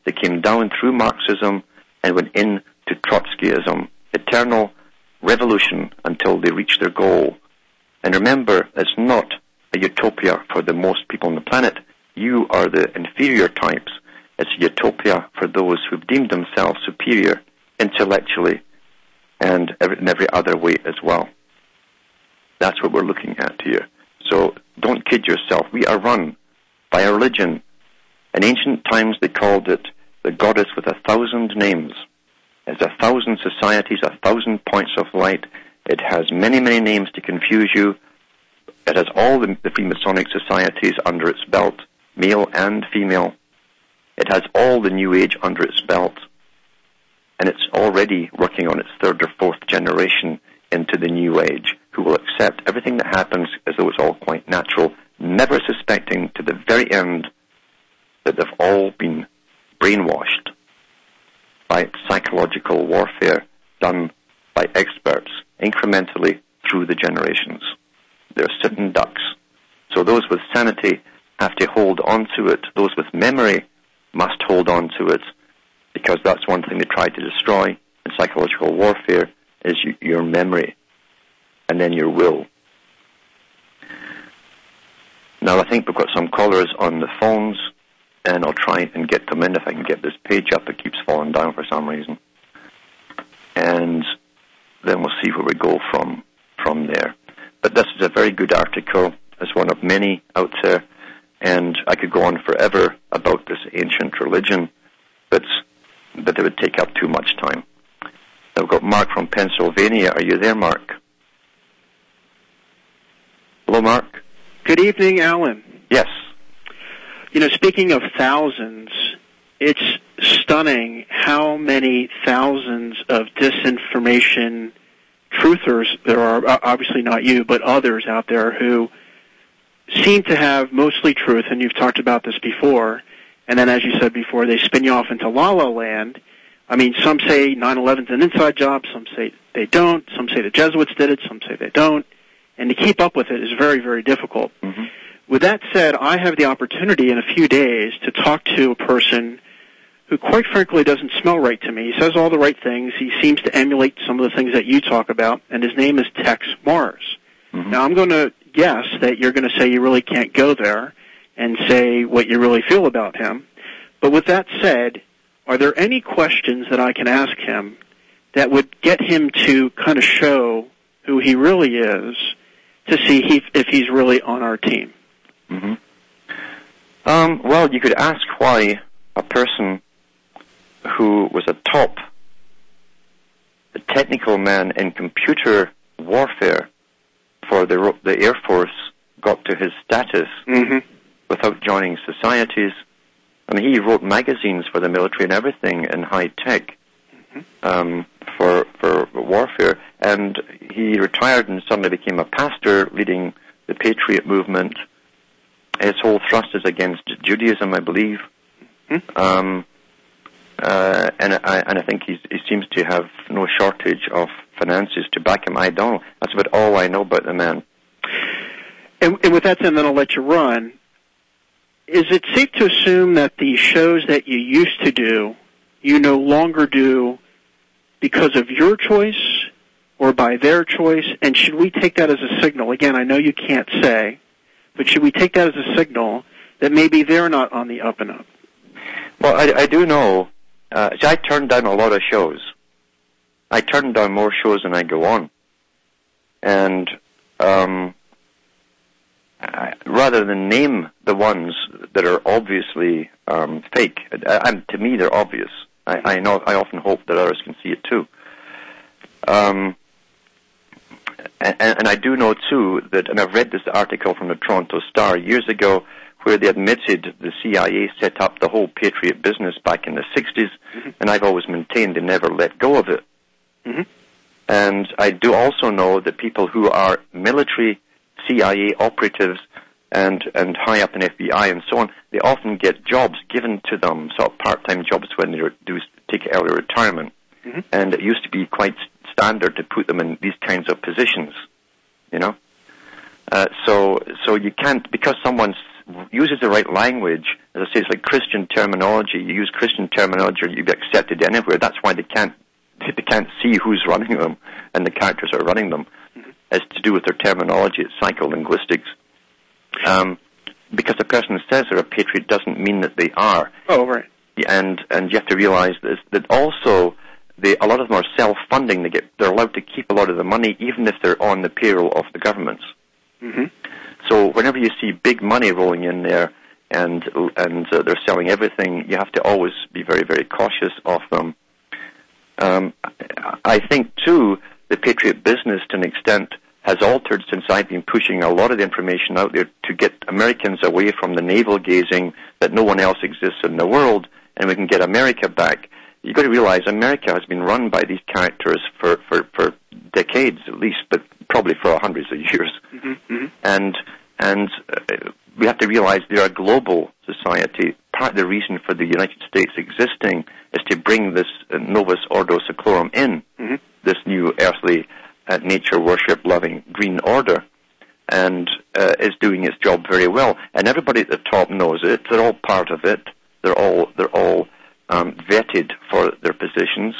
They came down through Marxism and went into Trotskyism. Eternal revolution until they reach their goal. And remember, it's not a utopia for the most people on the planet. You are the inferior types. It's a utopia for those who've deemed themselves superior intellectually and in every other way as well. That's what we're looking at here. So don't kid yourself. We are run by a religion. In ancient times they called it the goddess with 1,000 names. It has 1,000 societies, 1,000 points of light. It has many, many names to confuse you. It has all the Freemasonic societies under its belt, male and female. It has all the New Age under its belt. And it's already working on its third or fourth generation into the New Age, who will accept everything that happens as though it's all quite natural, never suspecting to the very end that they've all been brainwashed by psychological warfare done by experts incrementally through the generations. They're sitting ducks. So those with sanity have to hold on to it. Those with memory must hold on to it, because that's one thing they try to destroy in psychological warfare is your memory and then your will. Now I think we've got some callers on the phones, and I'll try and get them in if I can get this page up. It keeps falling down for some reason. And then we'll see where we go from there. But this is a very good article. It's one of many out there, and I could go on forever about this ancient religion, but it would take up too much time. I've got Mark from Pennsylvania. Are you there, Mark? Hello, Mark. Good evening, Alan. Yes. You know, speaking of thousands, it's stunning how many thousands of disinformation truthers there are, obviously not you, but others out there who seem to have mostly truth, and you've talked about this before, and then as you said before, they spin you off into la-la land. I mean, some say 9/11's an inside job, some say they don't, some say the Jesuits did it, some say they don't, and to keep up with it is very, very difficult. Mm-hmm. With that said, I have the opportunity in a few days to talk to a person who quite frankly doesn't smell right to me. He says all the right things. He seems to emulate some of the things that you talk about, and his name is Tex Mars. Mm-hmm. Now, I'm going to guess that you're going to say you really can't go there and say what you really feel about him. But with that said, are there any questions that I can ask him that would get him to kind of show who he really is to see if he's really on our team? Mm-hmm. Well, you could ask why a person who was a top technical man in computer warfare for the Air Force got to his status without joining societies. I mean, he wrote magazines for the military and everything in high tech for warfare, and he retired and suddenly became a pastor leading the Patriot movement. His whole thrust is against Judaism, I believe. And I think he seems to have no shortage of finances to back him. I don't know. That's about all I know about the man. And with that said, then I'll let you run. Is it safe to assume that the shows that you used to do, you no longer do because of your choice or by their choice? And should we take that as a signal? Again, I know you can't say, but should we take that as a signal that maybe they're not on the up and up? Well, I do know. See, I turned down a lot of shows. I turned down more shows than I go on. And rather than name the ones that are obviously fake, and to me they're obvious. I know. I often hope that others can see it too. And I do know too that, and I've read this article from the Toronto Star years ago, where they admitted the CIA set up the whole Patriot business back in the 60s, and I've always maintained they never let go of it. And I do also know that people who are military CIA operatives and high up in FBI and so on, they often get jobs given to them, sort of part-time jobs when they do take early retirement. And it used to be quite standard to put them in these kinds of positions, you know. So you can't, because someone uses the right language as I say, it's like Christian terminology. You use Christian terminology, you'll be accepted anywhere. That's why they can't see who's running them, and the characters are running them. It's to do with their terminology. It's psycholinguistics. Because a person says they're a patriot doesn't mean that they are. Oh, right. And you have to realize this, that also a lot of them are self-funding. They're allowed to keep a lot of the money even if they're on the payroll of the governments. Mm-hmm. So whenever you see big money rolling in there and they're selling everything, you have to always be very, very cautious of them. I think, too, the patriot business, to an extent, has altered since I've been pushing a lot of the information out there to get Americans away from the navel-gazing that no one else exists in the world, and we can get America back. You've got to realize America has been run by these characters for decades at least, but probably for hundreds of years. Mm-hmm. And we have to realize they're a global society. Part of the reason for the United States existing is to bring this Novus Ordo Seclorum in, this new earthly nature worship loving green order, and is doing its job very well. And everybody at the top knows it. They're all part of it. They're all vetted for their positions.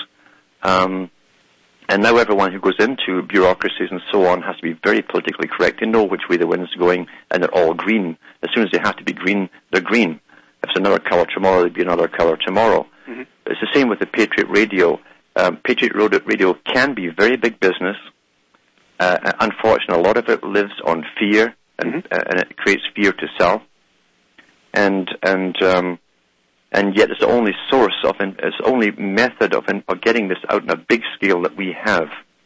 And now everyone who goes into bureaucracies and so on has to be very politically correct. They know which way the wind's going, and they're all green. As soon as they have to be green, they're green. If it's another color tomorrow, there'll be another color tomorrow. Mm-hmm. It's the same with the Patriot Radio. Patriot Radio can be very big business. Unfortunately, a lot of it lives on fear, and it creates fear to sell. And yet it's the only source it's the only method of getting this out on a big scale that we have.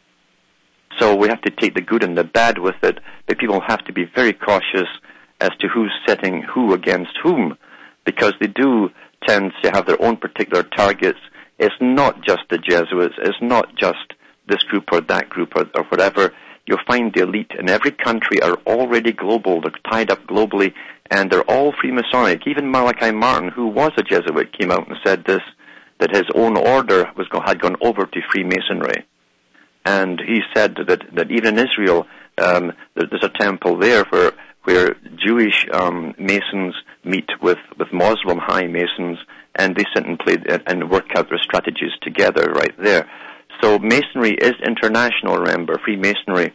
So we have to take the good and the bad with it, but people have to be very cautious as to who's setting who against whom, because they do tend to have their own particular targets. It's not just the Jesuits, it's not just this group or that group or whatever. You'll find the elite in every country are already global, they're tied up globally, and they're all Freemasonic. Even Malachi Martin, who was a Jesuit, came out and said this, that his own order had gone over to Freemasonry. And he said that even in Israel, there's a temple there where Jewish Masons meet with Muslim High Masons, and they sit and play and work out their strategies together right there. So Masonry is international, remember, Freemasonry.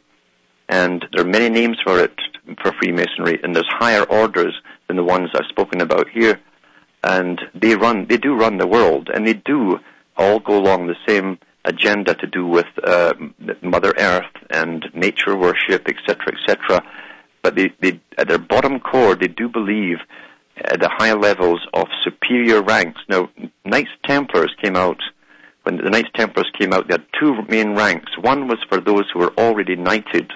And there are many names for it, for Freemasonry, and there's higher orders than the ones I've spoken about here. And they do run the world, and they do all go along the same agenda to do with Mother Earth and nature worship, etc., etc. But they, at their bottom core, they do believe at the higher levels of superior ranks. Now, Knights Templars came out. When the Knights Templars came out, they had two main ranks. One was for those who were already knighted,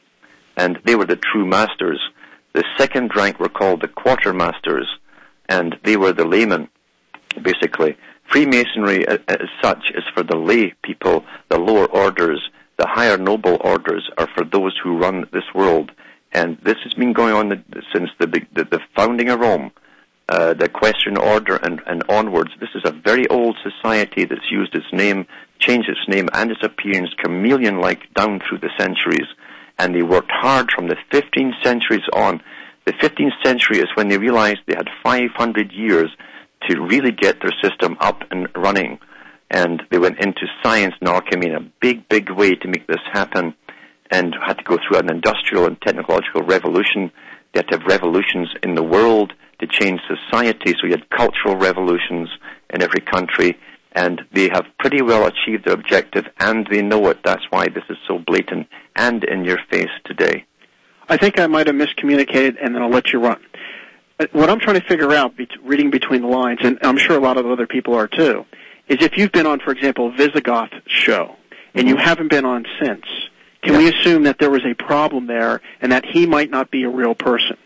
and they were the true masters. The second rank were called the quartermasters, and they were the laymen, basically. Freemasonry, as such, is for the lay people, the lower orders. The higher noble orders are for those who run this world. And this has been going on since the founding of Rome, the Equestrian Order and onwards. This is a very old society that's used its name, changed its name and its appearance chameleon-like down through the centuries. And they worked hard from the 15th centuries on. The 15th century is when they realized they had 500 years to really get their system up and running. And they went into science and alchemy in a big, big way to make this happen, and had to go through an industrial and technological revolution. They had to have revolutions in the world to change society. So you had cultural revolutions in every country, and they have pretty well achieved their objective, and they know it. That's why this is so blatant and in your face today. I think I might have miscommunicated, and then I'll let you run. What I'm trying to figure out, reading between the lines, and I'm sure a lot of other people are too, is if you've been on, for example, Visigoth show, and you haven't been on since, can we assume that there was a problem there and that he might not be a real person?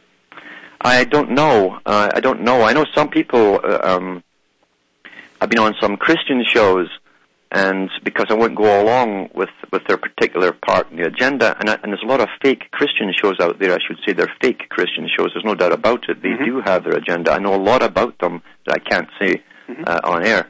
I don't know. I know some people. I've been on some Christian shows, and because I wouldn't go along with their particular part in the agenda, and there's a lot of fake Christian shows out there. I should say they're fake Christian shows. There's no doubt about it. They do have their agenda. I know a lot about them that I can't say on air.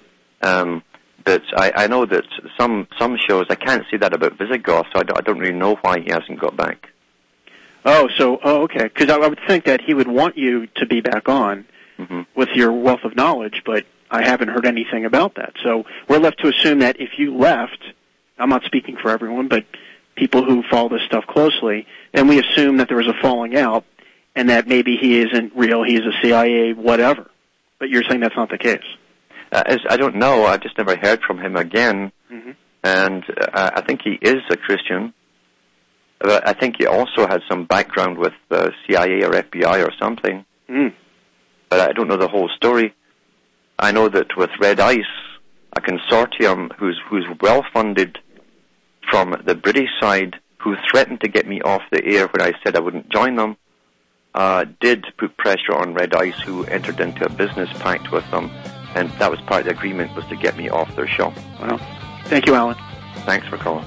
But I know that some shows, I can't say that about Visigoth, so I don't really know why he hasn't got back. Okay. Because I would think that he would want you to be back on, with your wealth of knowledge, but I haven't heard anything about that. So we're left to assume that if you left, I'm not speaking for everyone, but people who follow this stuff closely, then we assume that there was a falling out and that maybe he isn't real, he's a CIA, whatever. But you're saying that's not the case. I don't know. I've just never heard from him again. And I think he is a Christian. But I think he also has some background with CIA or FBI or something. But I don't know the whole story. I know that with Red Ice, a consortium who's well-funded from the British side, who threatened to get me off the air when I said I wouldn't join them, did put pressure on Red Ice, who entered into a business pact with them, and that was part of the agreement, was to get me off their show. Wow. Thank you, Alan. Thanks for calling.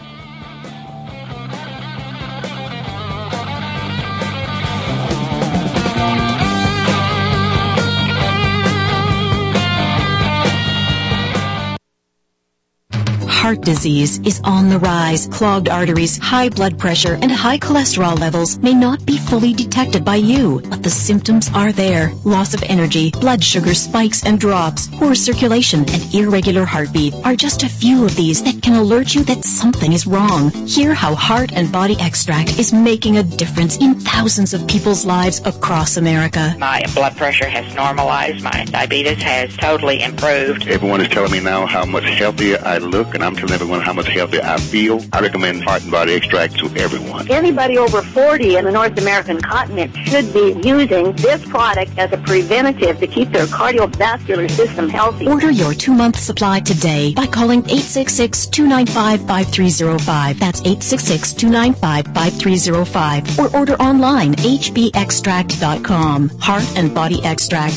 Heart disease is on the rise. Clogged arteries, high blood pressure, and high cholesterol levels may not be fully detected by you, but the symptoms are there. Loss of energy, blood sugar spikes and drops, poor circulation, and irregular heartbeat are just a few of these that can alert you that something is wrong. Hear how Heart and Body Extract is making a difference in thousands of people's lives across America. My blood pressure has normalized. My diabetes has totally improved. Everyone is telling me now how much healthier I look, and I'm telling everyone how much healthier I feel. I recommend Heart and Body Extract to everyone. Anybody over 40 in the North American continent should be using this product as a preventative to keep their cardiovascular system healthy. Order your 2-month supply today by calling 866-295-5305. That's 866-295-5305. Or order online, hbextract.com. Heart and Body Extract,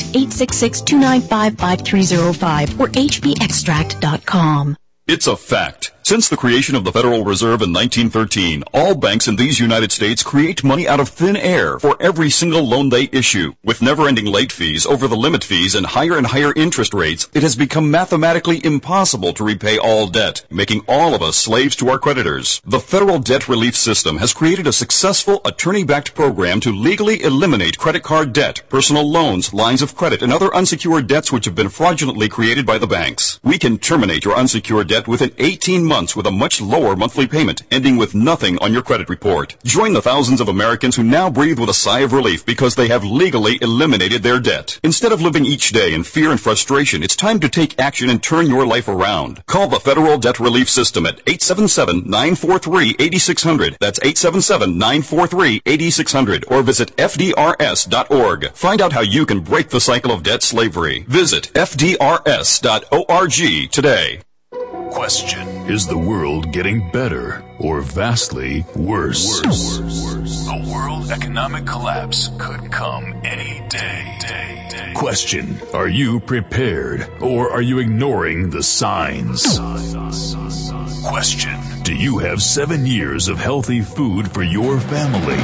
866-295-5305 or hbextract.com. It's a fact. Since the creation of the Federal Reserve in 1913, all banks in these United States create money out of thin air for every single loan they issue. With never-ending late fees, over the limit fees, and higher interest rates, it has become mathematically impossible to repay all debt, making all of us slaves to our creditors. The Federal Debt Relief System has created a successful attorney-backed program to legally eliminate credit card debt, personal loans, lines of credit, and other unsecured debts which have been fraudulently created by the banks. We can terminate your unsecured debt within 18 months with a much lower monthly payment, ending with nothing on your credit report. Join the thousands of Americans who now breathe with a sigh of relief because they have legally eliminated their debt. Instead of living each day in fear and frustration, it's time to take action and turn your life around. Call the Federal Debt Relief System at 877-943-8600. That's 877-943-8600. Or visit FDRS.org. Find out how you can break the cycle of debt slavery. Visit FDRS.org today. Question: is the world getting better or vastly worse? A world economic collapse could come any day. Question: are you prepared or are you ignoring the signs? Question: do you have 7 years of healthy food for your family?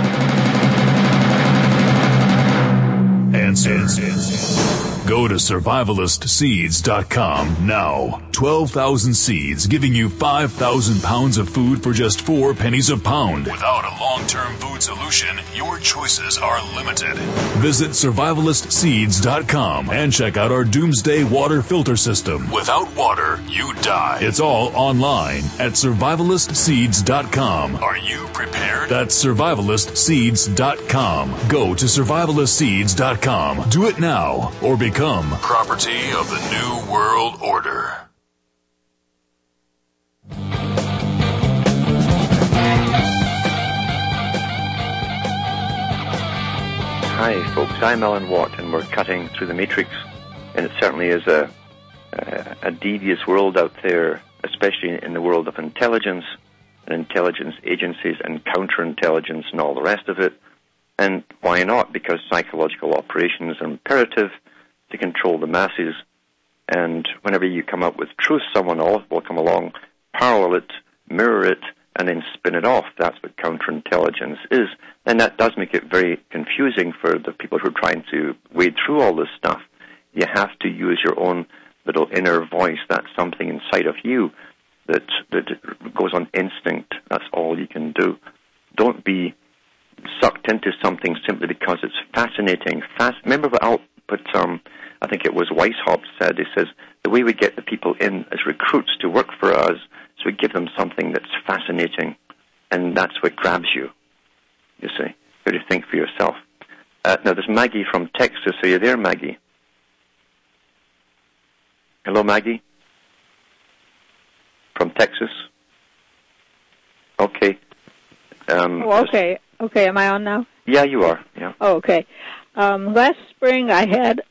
Answer. Go to survivalistseeds.com now. 12,000 seeds giving you 5,000 pounds of food for just 4 pennies a pound. Without a long-term food solution, your choices are limited. Visit survivalistseeds.com and check out our Doomsday Water Filter System. Without water, you die. It's all online at survivalistseeds.com. Are you prepared? That's survivalistseeds.com. Go to survivalistseeds.com. Do it now or become property of the New World Order. Hi, folks. I'm Alan Watt, and we're cutting through the matrix. And it certainly is a devious world out there, especially in the world of intelligence and intelligence agencies and counterintelligence and all the rest of it. And why not? Because psychological operations are imperative to control the masses. And whenever you come up with truth, someone else will come along, parallel it, mirror it, and then spin it off. That's what counterintelligence is. And that does make it very confusing for the people who are trying to wade through all this stuff. You have to use your own little inner voice. That's something inside of you that goes on instinct. That's all you can do. Don't be sucked into something simply because it's fascinating. Remember what But I think it was Weishaupt said, he says, the way we get the people in as recruits to work for us is we give them something that's fascinating, and that's what grabs you, you see. You got to think for yourself. Now, there's Maggie from Texas. Are you there, Maggie? Hello, Maggie? From Texas? Okay. Okay. Okay, am I on now? Yeah, you are. Yeah. Oh, okay. Last spring I had,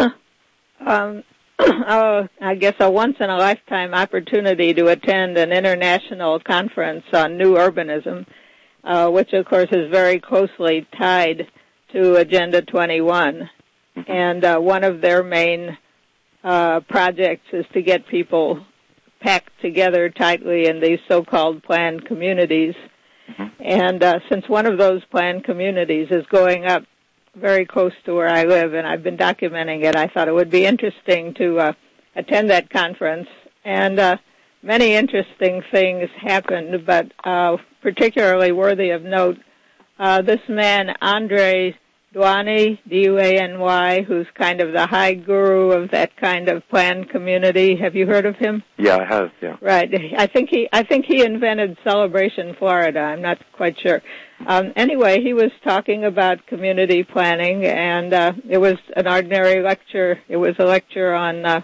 I guess, a once-in-a-lifetime opportunity to attend an international conference on new urbanism, which, of course, is very closely tied to Agenda 21. And one of their main projects is to get people packed together tightly in these so-called planned communities. And since one of those planned communities is going up very close to where I live, and I've been documenting it, I thought it would be interesting to attend that conference. And many interesting things happened, but particularly worthy of note, this man, Andre Duany, D-U-A-N-Y, who's kind of the high guru of that kind of planned community. Have you heard of him? Yeah, I have, yeah. Right. I think he invented Celebration Florida. I'm not quite sure. Anyway, he was talking about community planning, and it was an ordinary lecture. It was a lecture on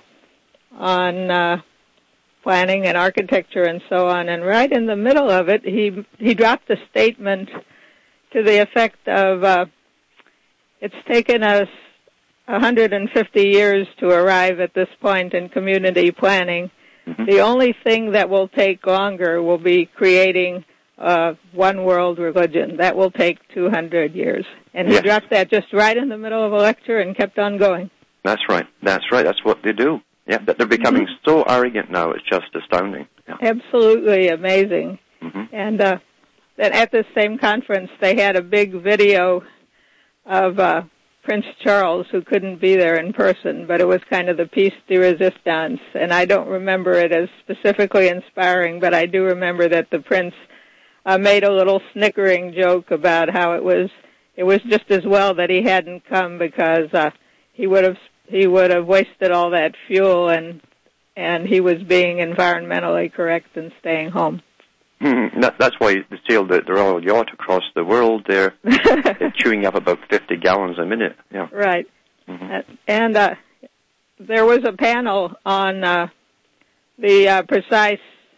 planning and architecture and so on. And right in the middle of it, he dropped a statement to the effect of it's taken us 150 years to arrive at this point in community planning. The only thing that will take longer will be creating one world religion. That will take 200 years. And he dropped that just right in the middle of a lecture and kept on going. That's right. That's right. That's what they do. Yeah, they're becoming so arrogant now. It's just astounding. Yeah. Absolutely amazing. And then at this same conference, they had a big video of Prince Charles, who couldn't be there in person, but it was kind of the piece de resistance, and I don't remember it as specifically inspiring, but I do remember that the prince made a little snickering joke about how it was just as well that he hadn't come, because he would have wasted all that fuel, and he was being environmentally correct and staying home. That's why they sailed the Royal Yacht across the world. They're chewing up about 50 gallons a minute. Yeah. Right. And there was a panel on the precise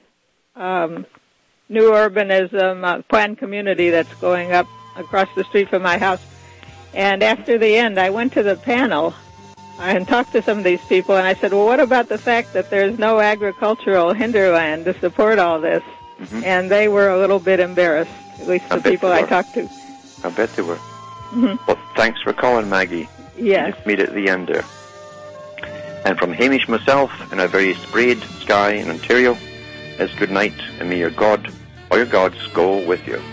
new urbanism planned community that's going up across the street from my house. And after the end, I went to the panel and talked to some of these people, and I said, well, what about the fact that there's no agricultural hinterland to support all this? And they were a little bit embarrassed, at least the people I talked to. I bet they were. Well, thanks for calling, Maggie. Yes. Meet at the end there. And from Hamish myself, in a very sprayed sky in Ontario, it's good night, and may your God or your gods go with you.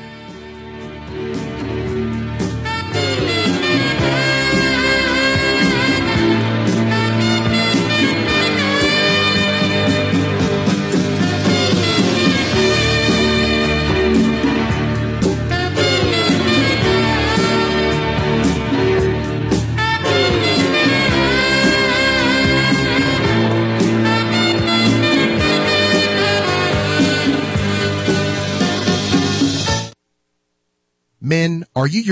Men, are you